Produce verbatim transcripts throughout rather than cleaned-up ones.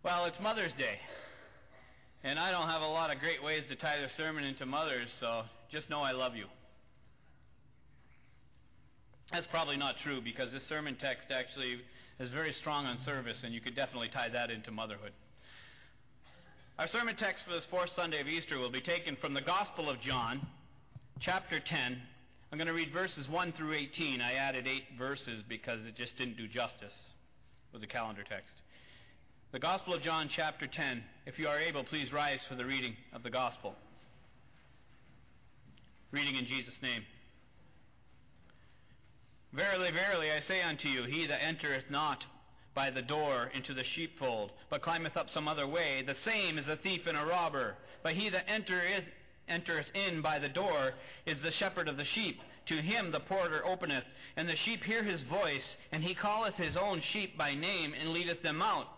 Well, it's Mother's Day, and I don't have a lot of great ways to tie the sermon into mothers, so just know I love you. That's probably not true, because this sermon text actually is very strong on service, and you could definitely tie that into motherhood. Our sermon text for this fourth Sunday of Easter will be taken from the Gospel of John, chapter ten. I'm going to read verses one through eighteen. I added eight verses because it just didn't do justice with the calendar text. The Gospel of John, chapter ten. If you are able, please rise for the reading of the Gospel. Reading in Jesus' name. Verily, verily, I say unto you, he that entereth not by the door into the sheepfold, but climbeth up some other way, the same is a thief and a robber. But he that entereth entereth in by the door is the shepherd of the sheep. To him the porter openeth, and the sheep hear his voice, and he calleth his own sheep by name, and leadeth them out.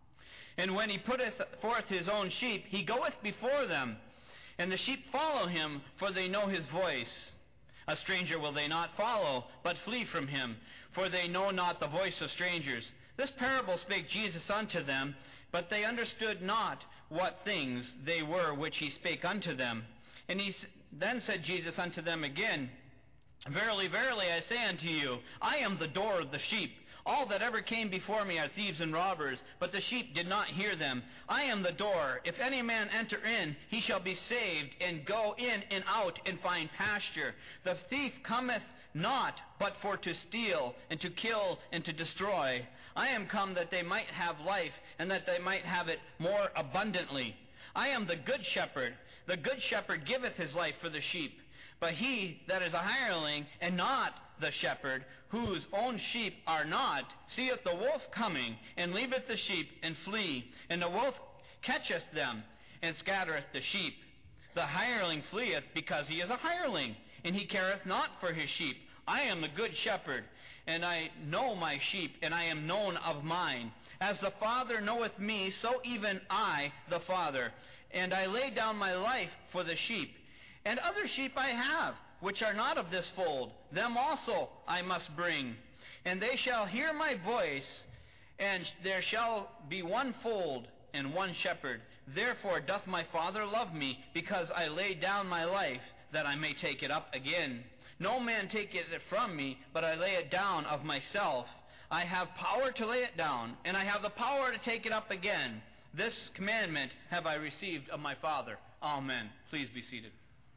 And when he putteth forth his own sheep, he goeth before them, and the sheep follow him, for they know his voice. A stranger will they not follow, but flee from him, for they know not the voice of strangers. This parable spake Jesus unto them, but they understood not what things they were which he spake unto them. And he then said Jesus unto them again, Verily, verily, I say unto you, I am the door of the sheep. All that ever came before me are thieves and robbers, but the sheep did not hear them. I am the door. If any man enter in, he shall be saved, and go in and out and find pasture. The thief cometh not, but for to steal, and to kill, and to destroy. I am come that they might have life, and that they might have it more abundantly. I am the good shepherd. The good shepherd giveth his life for the sheep. But he that is a hireling, and not the shepherd, whose own sheep are not, seeth the wolf coming, and leaveth the sheep, and flee. And the wolf catcheth them, and scattereth the sheep. The hireling fleeth, because he is a hireling, and he careth not for his sheep. I am the good shepherd, and I know my sheep, and I am known of mine. As the Father knoweth me, so even I the Father. And I lay down my life for the sheep. And other sheep I have, which are not of this fold. Them also I must bring. And they shall hear my voice, and there shall be one fold and one shepherd. Therefore doth my Father love me, because I lay down my life, that I may take it up again. No man taketh it from me, but I lay it down of myself. I have power to lay it down, and I have the power to take it up again. This commandment have I received of my Father. Amen. Please be seated.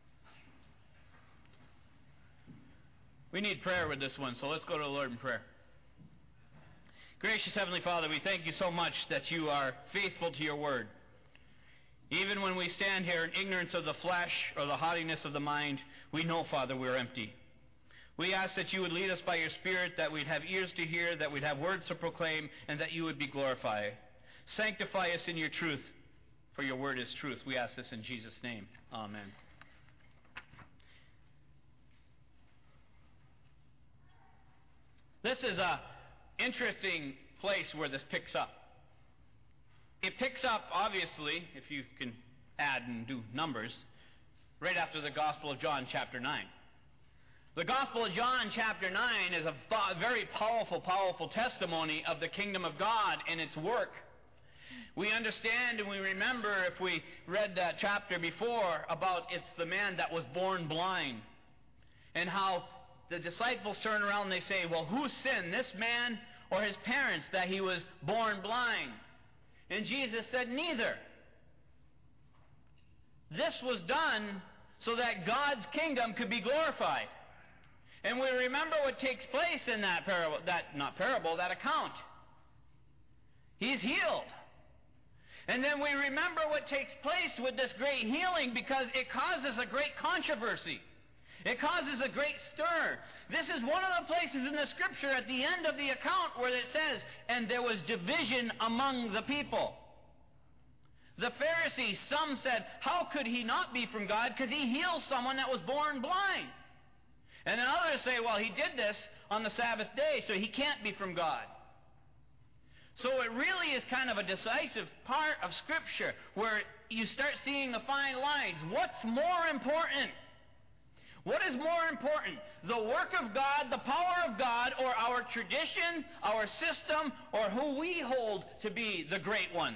We need prayer with this one, so let's go to the Lord in prayer. Gracious Heavenly Father, we thank you so much that you are faithful to your word. Even when we stand here in ignorance of the flesh or the haughtiness of the mind, we know, Father, we're empty. We ask that you would lead us by your Spirit, that we'd have ears to hear, that we'd have words to proclaim, and that you would be glorified. Sanctify us in your truth, for your word is truth. We ask this in Jesus' name. Amen. This is an interesting place where this picks up. It picks up, obviously, if you can add and do numbers, right after the Gospel of John, chapter nine. The Gospel of John, chapter nine, is a very powerful, powerful testimony of the kingdom of God and its work. We understand and we remember, if we read that chapter before, about it's the man that was born blind, and how the disciples turn around and they say, well, who sinned, this man or his parents, that he was born blind? And Jesus said, neither. This was done so that God's kingdom could be glorified. And we remember what takes place in that parable, that not parable, that account. He's healed. And then we remember what takes place with this great healing, because it causes a great controversy. It causes a great stir. This is one of the places in the Scripture at the end of the account where it says, and there was division among the people. The Pharisees, some said, how could he not be from God, because he heals someone that was born blind? And then others say, well, he did this on the Sabbath day, so he can't be from God. So it really is kind of a decisive part of Scripture where you start seeing the fine lines. What's more important? What is more important, the work of God, the power of God, or our tradition, our system, or who we hold to be the great ones?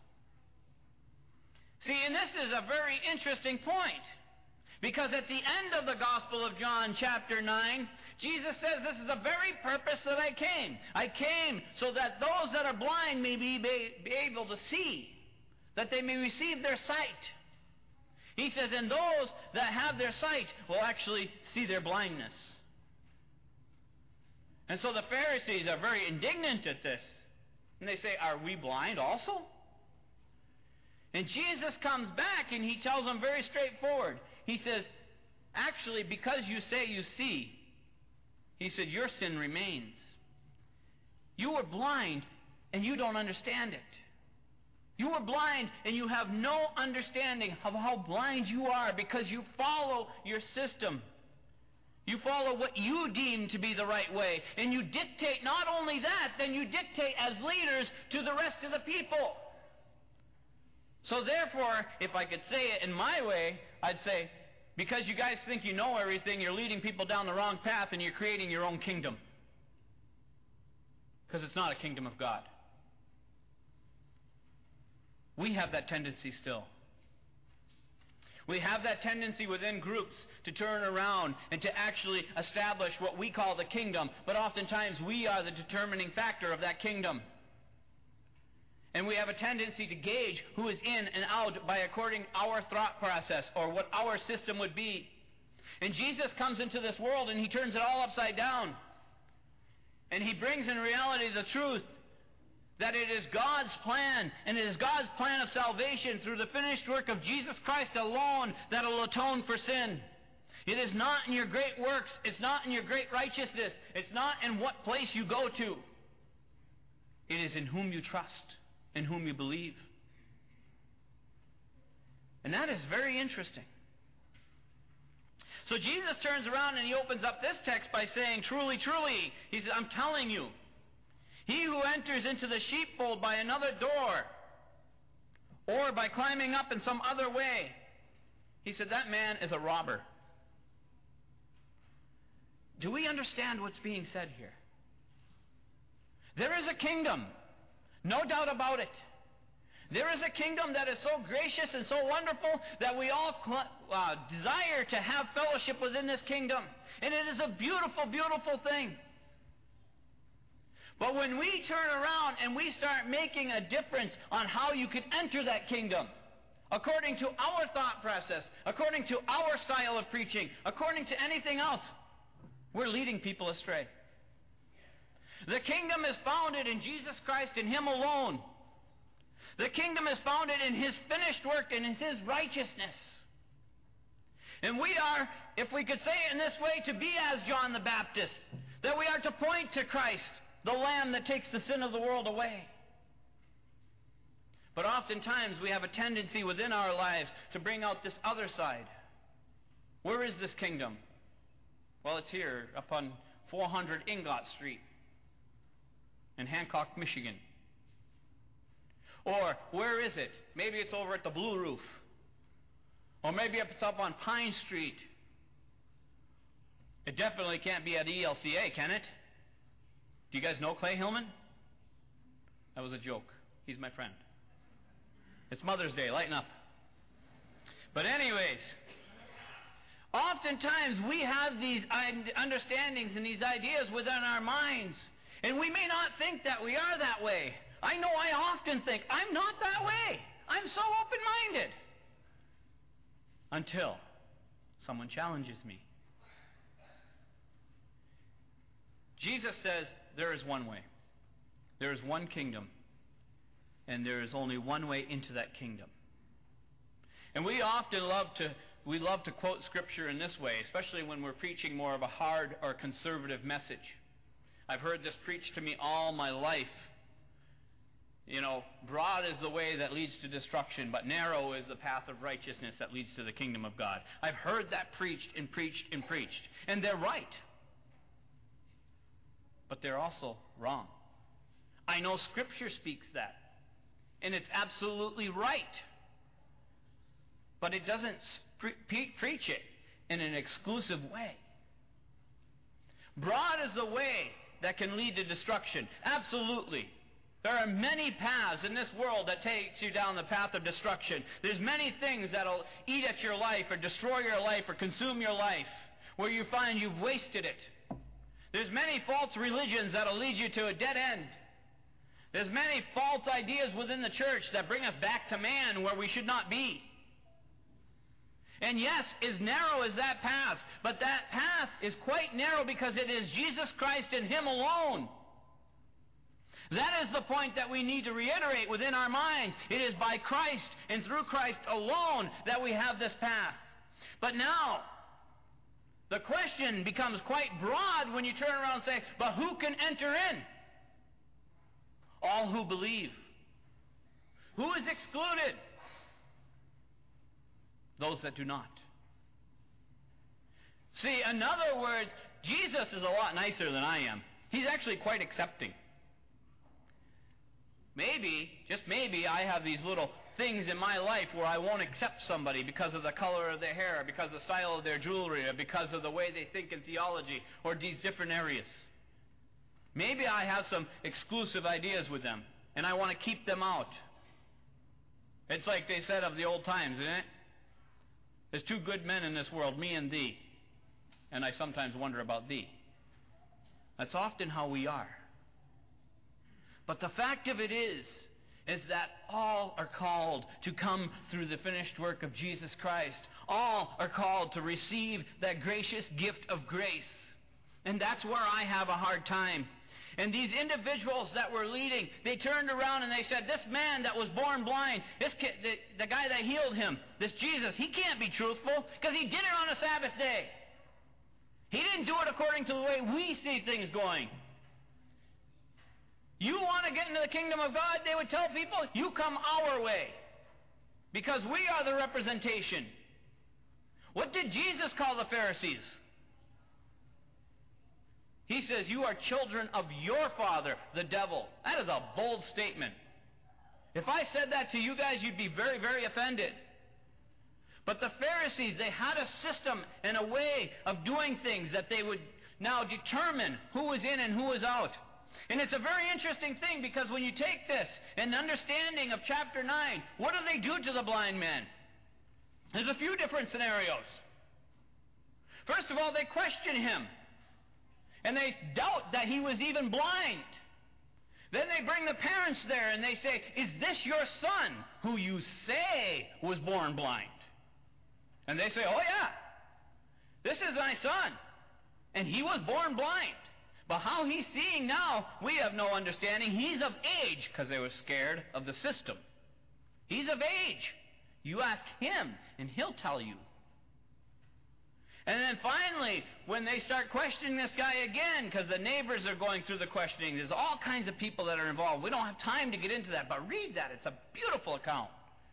See, and this is a very interesting point. Because at the end of the Gospel of John, chapter nine, Jesus says, this is the very purpose that I came. I came so that those that are blind may be, be able to see, that they may receive their sight. He says, and those that have their sight will actually see their blindness. And so the Pharisees are very indignant at this. And they say, are we blind also? And Jesus comes back and he tells them very straightforward. He says, actually, because you say you see, he said, your sin remains. You were blind and you don't understand it. You were blind and you have no understanding of how blind you are because you follow your system. You follow what you deem to be the right way. And you dictate, not only that, then you dictate as leaders to the rest of the people. So therefore, if I could say it in my way, I'd say, because you guys think you know everything, you're leading people down the wrong path and you're creating your own kingdom. Because it's not a kingdom of God. We have that tendency still. We have that tendency within groups to turn around and to actually establish what we call the kingdom, but oftentimes we are the determining factor of that kingdom. And we have a tendency to gauge who is in and out by according our thought process or what our system would be. And Jesus comes into this world and he turns it all upside down. And he brings in reality the truth that it is God's plan, and it is God's plan of salvation through the finished work of Jesus Christ alone that will atone for sin. It is not in your great works. It's not in your great righteousness. It's not in what place you go to. It is in whom you trust, in whom you believe. And that is very interesting. So Jesus turns around and he opens up this text by saying, truly, truly, he says, I'm telling you, he who enters into the sheepfold by another door or by climbing up in some other way, he said, that man is a robber. Do we understand what's being said here? There is a kingdom, no doubt about it. There is a kingdom that is so gracious and so wonderful that we all uh, desire to have fellowship within this kingdom. And it is a beautiful, beautiful thing. But when we turn around and we start making a difference on how you can enter that kingdom, according to our thought process, according to our style of preaching, according to anything else, we're leading people astray. The kingdom is founded in Jesus Christ and Him alone. The kingdom is founded in His finished work and in His righteousness. And we are, if we could say it in this way, to be as John the Baptist, that we are to point to Christ, the Lamb that takes the sin of the world away. But oftentimes we have a tendency within our lives to bring out this other side. Where is this kingdom? Well, it's here up on four hundred Ingot Street in Hancock, Michigan. Or where is it? Maybe it's over at the Blue Roof. Or maybe it's up on Pine Street. It definitely can't be at E L C A, can it? Do you guys know Clay Hillman? That was a joke. He's my friend. It's Mother's Day. Lighten up. But anyways, oftentimes we have these understandings and these ideas within our minds. And we may not think that we are that way. I know I often think, I'm not that way. I'm so open-minded. Until someone challenges me. Jesus says there is one way. There is one kingdom. And there is only one way into that kingdom. And we often love to we love to quote Scripture in this way, especially when we're preaching more of a hard or conservative message. I've heard this preached to me all my life. You know, broad is the way that leads to destruction, but narrow is the path of righteousness that leads to the kingdom of God. I've heard that preached and preached and preached. And they're right. But they're also wrong. I know Scripture speaks that. And it's absolutely right. But it doesn't pre- pre- preach it in an exclusive way. Broad is the way that can lead to destruction. Absolutely. There are many paths in this world that takes you down the path of destruction. There's many things that'll eat at your life or destroy your life or consume your life where you find you've wasted it. There's many false religions that'll lead you to a dead end. There's many false ideas within the church that bring us back to man where we should not be. And yes, as narrow as that path, but that path is quite narrow because it is Jesus Christ and Him alone. That is the point that we need to reiterate within our minds. It is by Christ and through Christ alone that we have this path. But now, the question becomes quite broad when you turn around and say, but who can enter in? All who believe. Who is excluded? Those that do not. See, in other words, Jesus is a lot nicer than I am. He's actually quite accepting. Maybe, just maybe, I have these little things in my life where I won't accept somebody because of the color of their hair, or because of the style of their jewelry, or because of the way they think in theology, or these different areas. Maybe I have some exclusive ideas with them, and I want to keep them out. It's like they said of the old times, isn't it? There's two good men in this world, me and thee, and I sometimes wonder about thee. That's often how we are. But the fact of it is, is that all are called to come through the finished work of Jesus Christ. All are called to receive that gracious gift of grace. And that's where I have a hard time. And these individuals that were leading, they turned around and they said, this man that was born blind, this kid, the, the guy that healed him, this Jesus, he can't be truthful because he did it on a Sabbath day. He didn't do it according to the way we see things going. You want to get into the kingdom of God, they would tell people, you come our way. Because we are the representation. What did Jesus call the Pharisees? He says, you are children of your father, the devil. That is a bold statement. If I said that to you guys, you'd be very, very offended. But the Pharisees, they had a system and a way of doing things that they would now determine who was in and who was out. And it's a very interesting thing because when you take this and understanding of chapter nine, what do they do to the blind man? There's a few different scenarios. First of all, they question him. And they doubt that he was even blind. Then they bring the parents there and they say, is this your son who you say was born blind? And they say, oh yeah, this is my son. And he was born blind. But how he's seeing now, we have no understanding. He's of age, because they were scared of the system. He's of age. You ask him, and he'll tell you. And then finally, when they start questioning this guy again, because the neighbors are going through the questioning, there's all kinds of people that are involved. We don't have time to get into that, but read that. It's a beautiful account.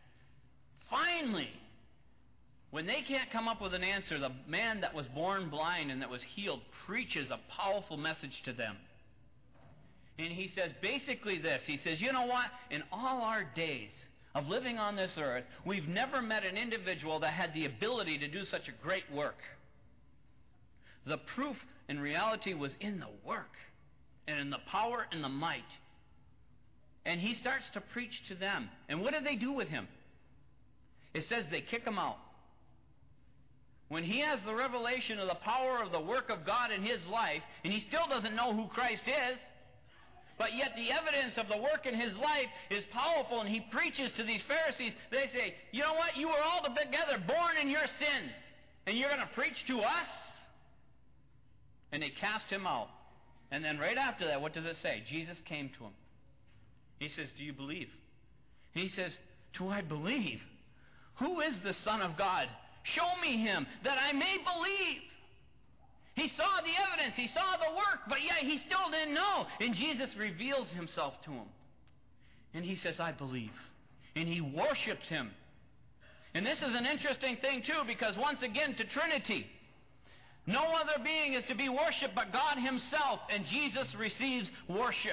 Finally, when they can't come up with an answer, the man that was born blind and that was healed preaches a powerful message to them. And he says basically this. He says, you know what? In all our days of living on this earth, we've never met an individual that had the ability to do such a great work. The proof in reality was in the work and in the power and the might. And he starts to preach to them. And what do they do with him? It says they kick him out. When he has the revelation of the power of the work of God in his life, and he still doesn't know who Christ is, but yet the evidence of the work in his life is powerful, and he preaches to these Pharisees, they say, you know what, you were all together born in your sins, and you're going to preach to us? And they cast him out. And then right after that, what does it say? Jesus came to him. He says, do you believe? And he says, do I believe? Who is the Son of God? Show me him, that I may believe. He saw the evidence, he saw the work, but yet he still didn't know. And Jesus reveals himself to him. And he says, I believe. And he worships him. And this is an interesting thing too, because once again, to Trinity, no other being is to be worshipped but God himself, and Jesus receives worship.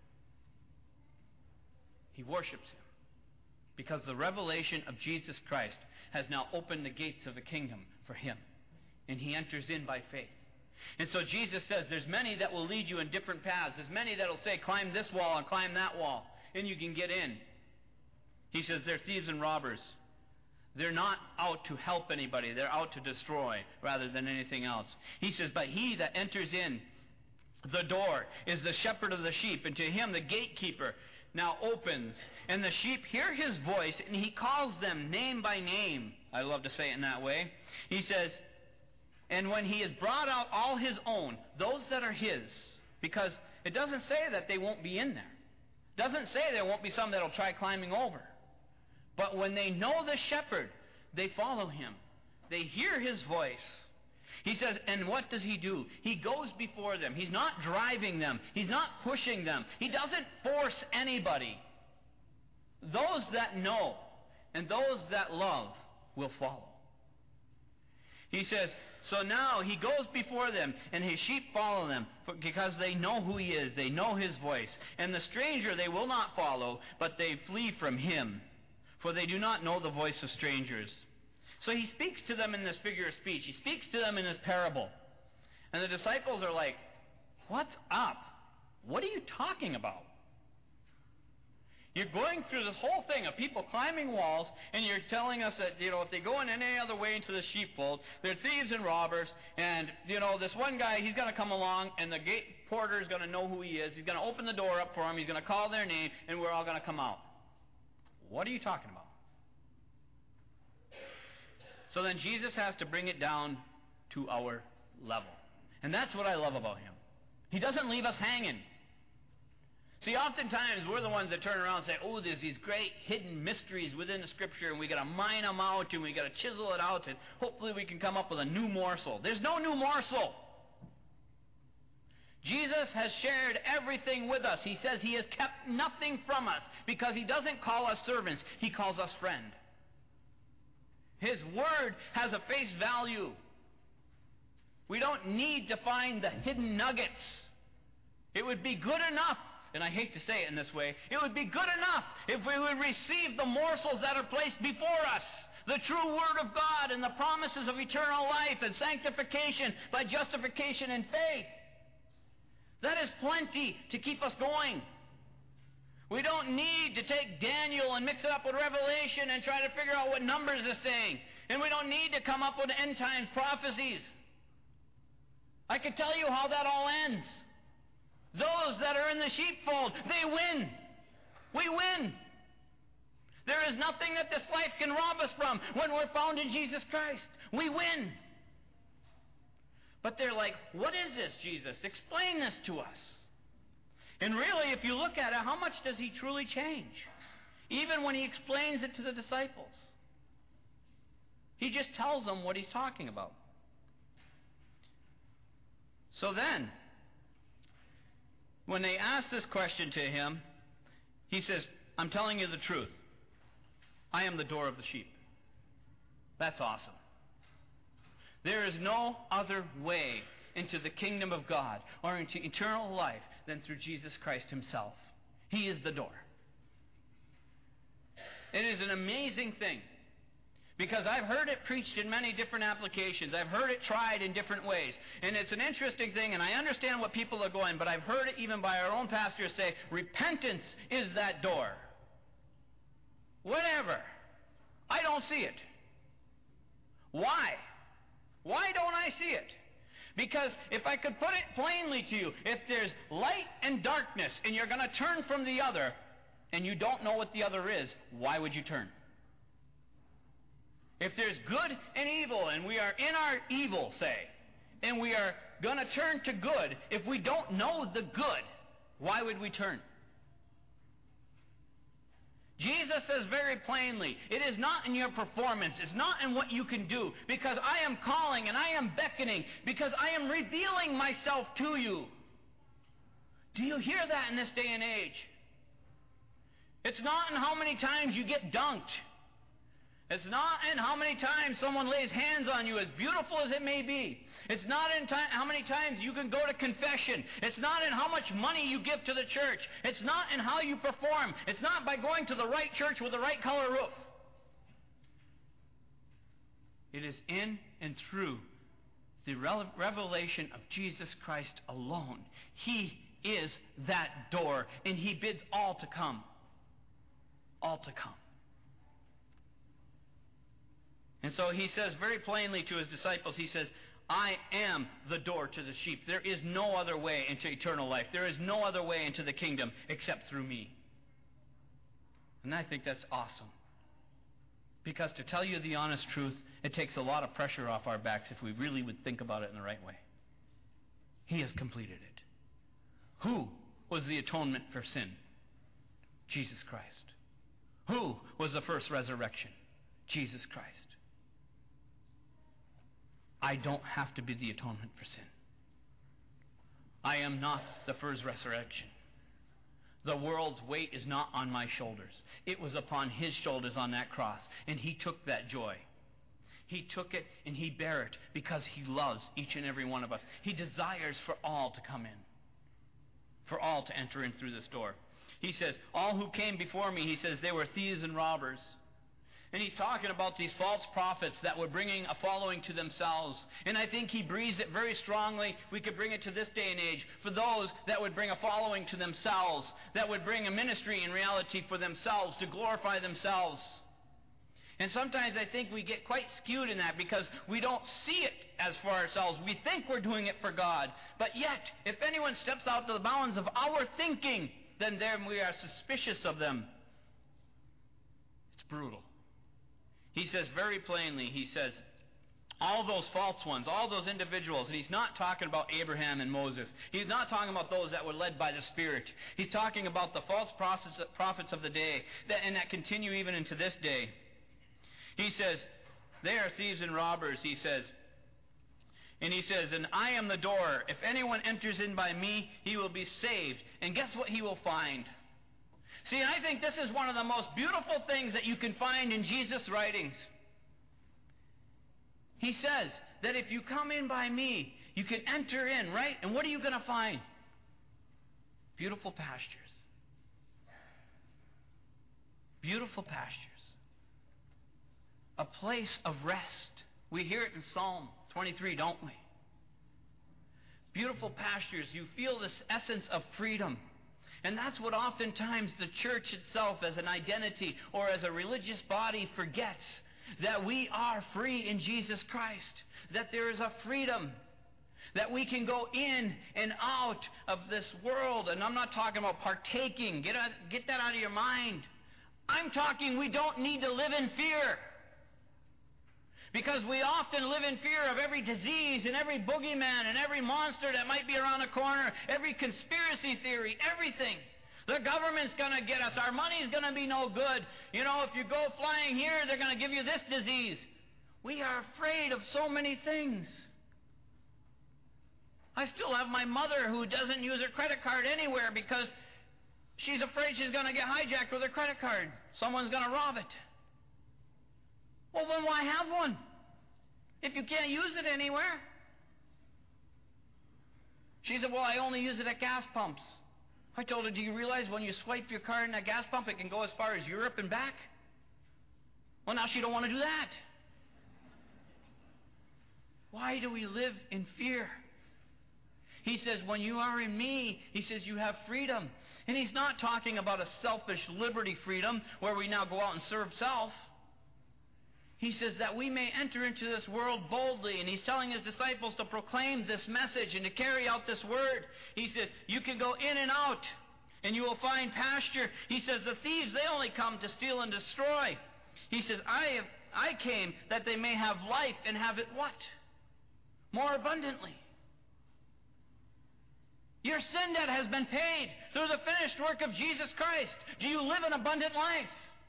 He worships him. Because the revelation of Jesus Christ has now opened the gates of the kingdom for him. and he enters in by faith. And so Jesus says there's many that will lead you in different paths. There's many that will say, climb this wall and climb that wall, and you can get in. He says they're thieves and robbers. They're not out to help anybody. They're out to destroy rather than anything else. He says, but he that enters in the door is the shepherd of the sheep, and to him the gatekeeper now opens. And the sheep hear his voice, and he calls them name by name. I love to say it in that way. He says, and when he has brought out all his own, those that are his, because it doesn't say that they won't be in there. It doesn't say there won't be some that will try climbing over. But when they know the shepherd, they follow him. They hear his voice. He says, and what does he do? He goes before them. He's not driving them. He's not pushing them. He doesn't force anybody. Those that know and those that love will follow. He says, so now he goes before them, and his sheep follow them, because they know who he is. They know his voice. And the stranger they will not follow, but they flee from him, for they do not know the voice of strangers. So he speaks to them in this figure of speech. He speaks to them in this parable. And the disciples are like, what's up? What are you talking about? You're going through this whole thing of people climbing walls, and you're telling us that, you know, if they go in any other way into the sheepfold, they're thieves and robbers, and, you know, this one guy, he's going to come along, and the gate porter is going to know who he is. He's going to open the door up for him. He's going to call their name, and we're all going to come out. What are you talking about? So then Jesus has to bring it down to our level. And that's what I love about him. He doesn't leave us hanging. See, oftentimes we're the ones that turn around and say, oh, there's these great hidden mysteries within the Scripture, and we got to mine them out, and we got to chisel it out, and hopefully we can come up with a new morsel. There's no new morsel. Jesus has shared everything with us. He says he has kept nothing from us, because he doesn't call us servants. He calls us friend. His word has a face value. We don't need to find the hidden nuggets. It would be good enough, and I hate to say it in this way, it would be good enough if we would receive the morsels that are placed before us, the true word of God and the promises of eternal life and sanctification by justification and faith. That is plenty to keep us going. We don't need to take Daniel and mix it up with Revelation and try to figure out what Numbers is saying. And we don't need to come up with end times prophecies. I can tell you how that all ends. Those that are in the sheepfold, they win. We win. There is nothing that this life can rob us from when we're found in Jesus Christ. We win. But they're like, what is this, Jesus? Explain this to us. And really, if you look at it, how much does he truly change? Even when he explains it to the disciples. He just tells them what he's talking about. So then, when they ask this question to him, he says, I'm telling you the truth. I am the door of the sheep. That's awesome. There is no other way into the kingdom of God or into eternal life than through Jesus Christ himself. He is the door. It is an amazing thing, because I've heard it preached in many different applications. I've heard it tried in different ways. And it's an interesting thing, and I understand what people are going, but I've heard it even by our own pastors say, repentance is that door. Whatever. I don't see it. Why? Why don't I see it? Because if I could put it plainly to you, if there's light and darkness and you're going to turn from the other and you don't know what the other is, why would you turn? If there's good and evil and we are in our evil, say, and we are going to turn to good, if we don't know the good, why would we turn? Jesus says very plainly, it is not in your performance, it's not in what you can do, because I am calling and I am beckoning, because I am revealing myself to you. Do you hear that in this day and age? It's not in how many times you get dunked. It's not in how many times someone lays hands on you, as beautiful as it may be. It's not in time, how many times you can go to confession. It's not in how much money you give to the church. It's not in how you perform. It's not by going to the right church with the right color roof. It is in and through The revelation of Jesus Christ alone. He is that door, and He bids all to come. All to come. And so He says very plainly to His disciples, He says, I am the door to the sheep. There is no other way into eternal life. There is no other way into the kingdom except through me. And I think that's awesome. Because to tell you the honest truth, it takes a lot of pressure off our backs if we really would think about it in the right way. He has completed it. Who was the atonement for sin? Jesus Christ. Who was the first resurrection? Jesus Christ. I don't have to be the atonement for sin. I am not the first resurrection. The world's weight is not on my shoulders. It was upon His shoulders on that cross, and He took that joy. He took it and He bare it because He loves each and every one of us. He desires for all to come in, for all to enter in through this door. He says, all who came before me, He says, they were thieves and robbers. And He's talking about these false prophets that were bringing a following to themselves. And I think He breathes it very strongly. We could bring it to this day and age. For those that would bring a following to themselves, that would bring a ministry in reality for themselves, to glorify themselves. And sometimes I think we get quite skewed in that because we don't see it as for ourselves. We think we're doing it for God. But yet, if anyone steps out to the bounds of our thinking, then then we are suspicious of them. It's brutal. He says very plainly, He says, all those false ones, all those individuals, and He's not talking about Abraham and Moses. He's not talking about those that were led by the Spirit. He's talking about the false prophets of the day, that, and that continue even into this day. He says, they are thieves and robbers, He says. And He says, and I am the door. If anyone enters in by me, he will be saved. And guess what he will find? See, I think this is one of the most beautiful things that you can find in Jesus' writings. He says that if you come in by me, you can enter in, right? And what are you going to find? Beautiful pastures. Beautiful pastures. A place of rest. We hear it in Psalm twenty-three, don't we? Beautiful pastures. You feel this essence of freedom. And that's what oftentimes the church itself as an identity or as a religious body forgets. That we are free in Jesus Christ. That there is a freedom. That we can go in and out of this world. And I'm not talking about partaking. Get, out, get that out of your mind. I'm talking we don't need to live in fear. Because we often live in fear of every disease and every boogeyman and every monster that might be around the corner, every conspiracy theory, everything. The government's going to get us. Our money's going to be no good. You know, if you go flying here, they're going to give you this disease. We are afraid of so many things. I still have my mother who doesn't use her credit card anywhere because she's afraid she's going to get hijacked with her credit card. Someone's going to rob it. Well, then why have one? If you can't use it anywhere. She said, well, I only use it at gas pumps. I told her, do you realize when you swipe your card in a gas pump, it can go as far as Europe and back? Well, now she don't want to do that. Why do we live in fear? He says, when you are in me, he says, you have freedom. And he's not talking about a selfish liberty freedom where we now go out and serve self. He says that we may enter into this world boldly, and he's telling his disciples to proclaim this message and to carry out this word. He says, you can go in and out, and you will find pasture. He says, the thieves, they only come to steal and destroy. He says, I have, I came that they may have life and have it what? More abundantly. Your sin debt has been paid through the finished work of Jesus Christ. Do you live an abundant life?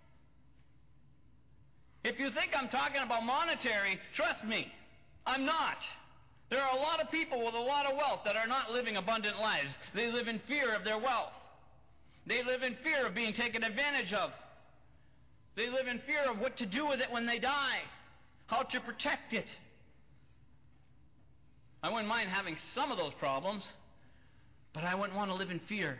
If you think I'm talking about monetary, trust me, I'm not. There are a lot of people with a lot of wealth that are not living abundant lives. They live in fear of their wealth. They live in fear of being taken advantage of. They live in fear of what to do with it when they die, how to protect it. I wouldn't mind having some of those problems, but I wouldn't want to live in fear.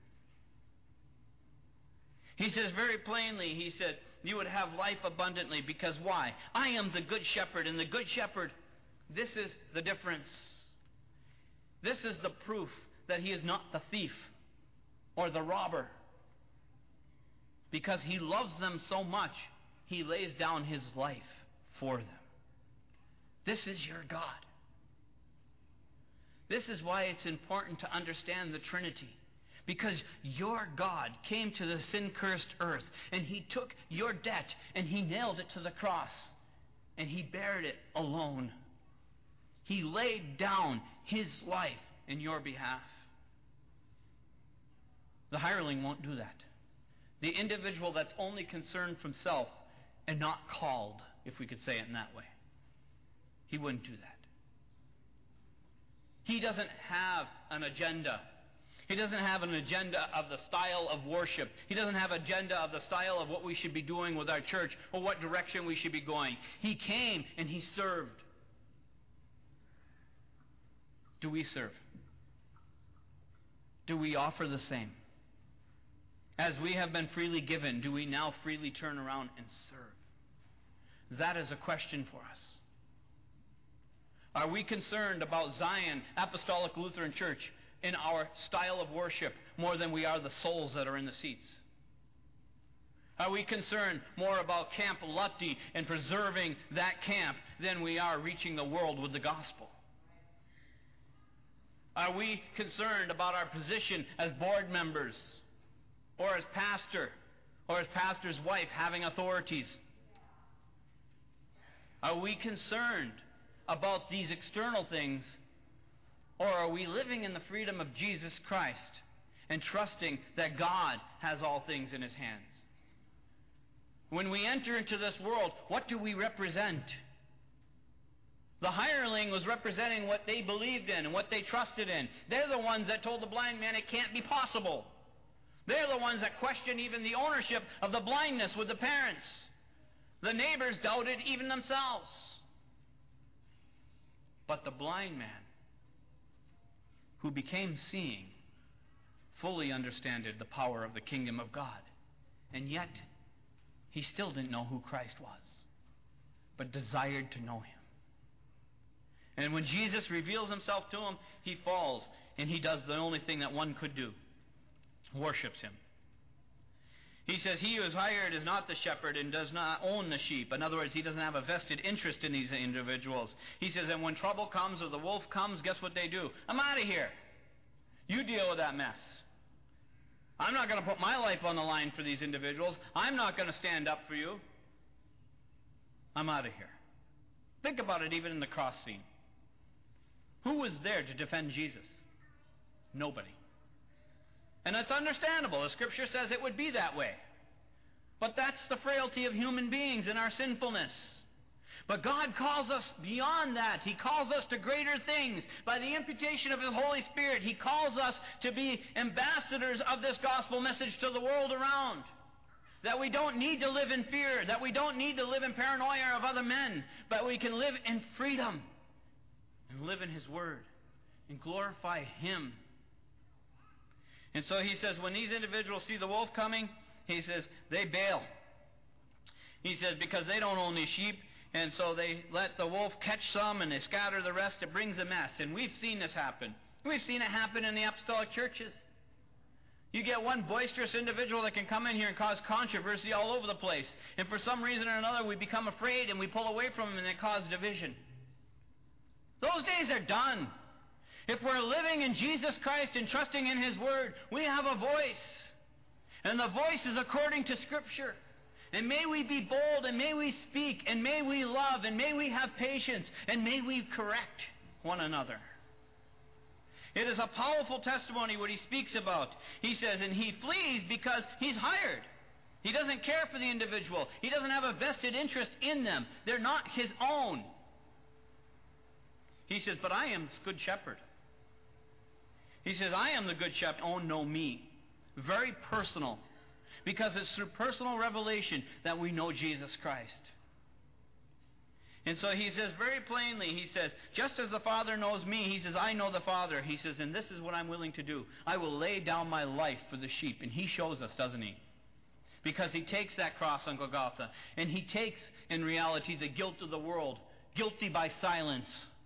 He says very plainly, he says, you would have life abundantly because why? I am the good shepherd, and the good shepherd This is the difference. This is the proof that he is not the thief or the robber. Because he loves them so much, he lays down his life for them. This is your God. This is why it's important to understand the Trinity. Because your God came to the sin-cursed earth, and he took your debt, and he nailed it to the cross, and he bared it alone. He laid down his life in your behalf. The hireling won't do that. The individual that's only concerned for himself and not called, if we could say it in that way, he wouldn't do that. He doesn't have an agenda. He doesn't have an agenda of the style of worship. He doesn't have an agenda of the style of what we should be doing with our church or what direction we should be going. He came and he served. Do we serve? Do we offer the same? As we have been freely given, do we now freely turn around and serve? That is a question for us. Are we concerned about Zion Apostolic Lutheran Church in our style of worship more than we are the souls that are in the seats? Are we concerned more about Camp Lutty and preserving that camp than we are reaching the world with the gospel? Are we concerned about our position as board members or as pastor or as pastor's wife having authorities? Are we concerned about these external things, or are we living in the freedom of Jesus Christ and trusting that God has all things in his hands? When we enter into this world, what do we represent? The hireling was representing what they believed in and what they trusted in. They're the ones that told the blind man it can't be possible. They're the ones that questioned even the ownership of the blindness with the parents. The neighbors doubted even themselves. But the blind man, who became seeing, fully understood the power of the kingdom of God. And yet, he still didn't know who Christ was, but desired to know him. And when Jesus reveals himself to him, he falls, and he does the only thing that one could do: worships him. He says, he who is hired is not the shepherd and does not own the sheep. In other words, he doesn't have a vested interest in these individuals. He says, and when trouble comes or the wolf comes, guess what they do? I'm out of here. You deal with that mess. I'm not going to put my life on the line for these individuals. I'm not going to stand up for you. I'm out of here. Think about it even in the cross scene. Who was there to defend Jesus? Nobody. And it's understandable. The Scripture says it would be that way. But that's the frailty of human beings and our sinfulness. But God calls us beyond that. He calls us to greater things. By the imputation of His Holy Spirit, He calls us to be ambassadors of this gospel message to the world around. That we don't need to live in fear. That we don't need to live in paranoia of other men. But we can live in freedom. And live in His Word. And glorify Him. And so he says, when these individuals see the wolf coming, he says, they bail. He says, because they don't own these sheep, and so they let the wolf catch some and they scatter the rest. It brings a mess. And we've seen this happen. We've seen it happen in the apostolic churches. You get one boisterous individual that can come in here and cause controversy all over the place. And for some reason or another, we become afraid and we pull away from him and they cause division. Those days are done. If we're living in Jesus Christ and trusting in His Word, we have a voice. And the voice is according to Scripture. And may we be bold, and may we speak, and may we love, and may we have patience, and may we correct one another. It is a powerful testimony what he speaks about. He says, and he flees because he's hired. He doesn't care for the individual. He doesn't have a vested interest in them. They're not his own. He says, but I am the good shepherd. He says, I am the good shepherd. Oh, no, me. Very personal. Because it's through personal revelation that we know Jesus Christ. And so he says very plainly, he says, just as the Father knows me, he says, I know the Father. He says, and this is what I'm willing to do. I will lay down my life for the sheep. And he shows us, doesn't he? Because he takes that cross on Golgotha. And he takes, in reality, the guilt of the world. Guilty by silence.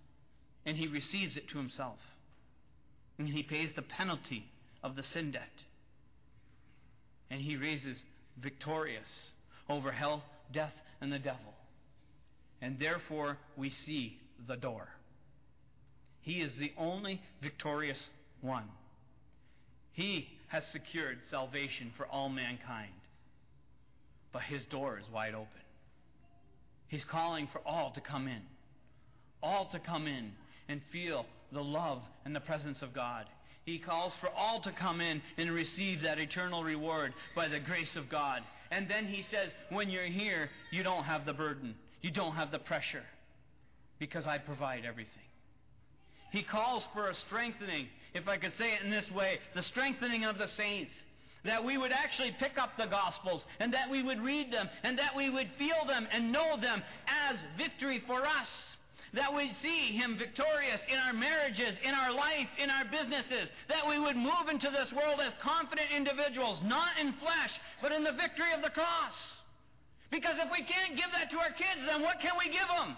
and he receives it to himself. And he pays the penalty of the sin debt. And he raises victorious over hell, death, and the devil. And therefore we see the door. He is the only victorious one. He has secured salvation for all mankind. But his door is wide open. He's calling for all to come in. All to come in and feel the love and the presence of God. He calls for all to come in and receive that eternal reward by the grace of God. And then he says, when you're here, you don't have the burden. You don't have the pressure. Because I provide everything. He calls for a strengthening, if I could say it in this way, the strengthening of the saints. That we would actually pick up the Gospels, and that we would read them, and that we would feel them and know them as victory for us. That we'd see Him victorious in our marriages, in our life, in our businesses. That we would move into this world as confident individuals, not in flesh, but in the victory of the cross. Because if we can't give that to our kids, then what can we give them?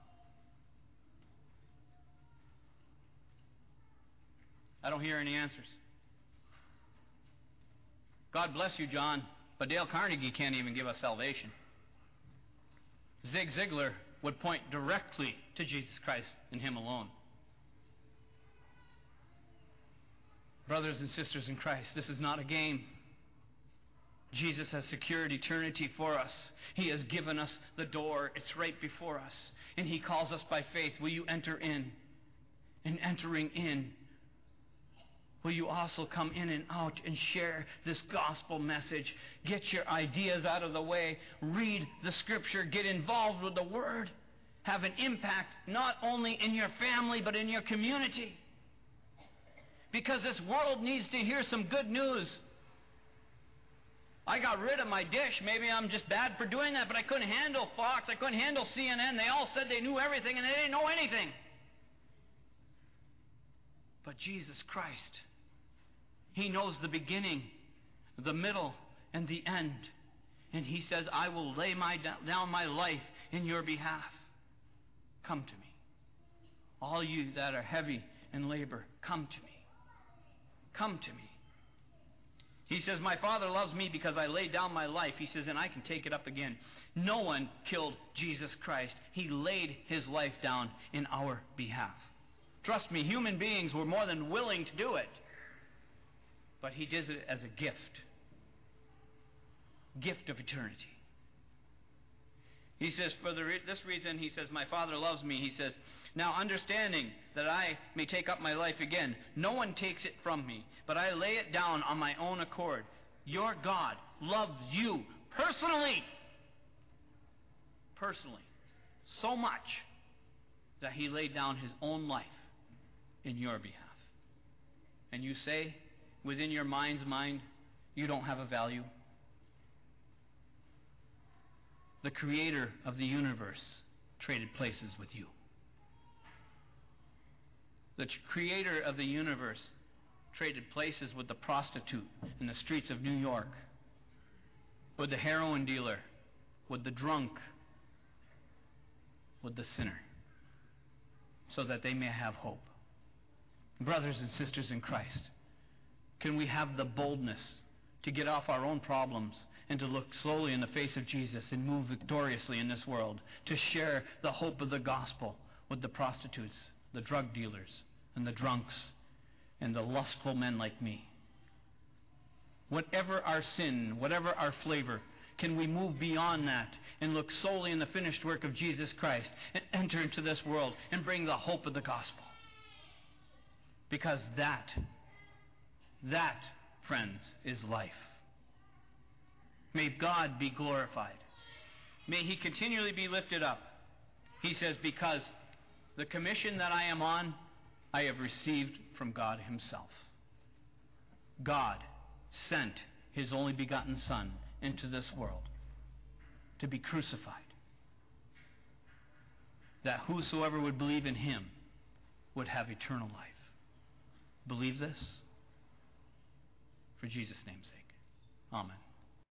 I don't hear any answers. God bless you, John, but Dale Carnegie can't even give us salvation. Zig Ziglar would point directly to Jesus Christ and Him alone. Brothers and sisters in Christ, this is not a game. Jesus has secured eternity for us. He has given us the door. It's right before us. And He calls us by faith. Will you enter in? And entering in, will you also come in and out and share this gospel message? Get your ideas out of the way. Read the Scripture. Get involved with the Word. Have an impact not only in your family but in your community. Because this world needs to hear some good news. I got rid of my dish. Maybe I'm just bad for doing that, but I couldn't handle Fox. I couldn't handle C N N. They all said they knew everything and they didn't know anything. But Jesus Christ, He knows the beginning, the middle, and the end. And He says, I will lay my, down my life in your behalf. Come to me. All you that are heavy in labor, come to me. Come to me. He says, my Father loves me because I laid down my life. He says, and I can take it up again. No one killed Jesus Christ. He laid His life down in our behalf. Trust me, human beings were more than willing to do it. But He did it as a gift. Gift of eternity. He says, for the re- this reason, He says, my Father loves me. He says, now understanding that I may take up my life again, no one takes it from me, but I lay it down on my own accord. Your God loves you personally. Personally. So much that He laid down His own life in your behalf. And you say, within your mind's mind, you don't have a value. The Creator of the universe traded places with you. The Creator of the universe traded places with the prostitute in the streets of New York, with the heroin dealer, with the drunk, with the sinner, so that they may have hope. Brothers and sisters in Christ, can we have the boldness to get off our own problems and to look slowly in the face of Jesus and move victoriously in this world, to share the hope of the gospel with the prostitutes, the drug dealers, and the drunks, and the lustful men like me? Whatever our sin, whatever our flavor, can we move beyond that and look solely in the finished work of Jesus Christ and enter into this world and bring the hope of the gospel? Because that, that, friends, is life. May God be glorified. May He continually be lifted up. He says, because the commission that I am on, I have received from God Himself. God sent His only begotten Son into this world to be crucified, that whosoever would believe in Him would have eternal life. Believe this? For Jesus' name's sake. Amen.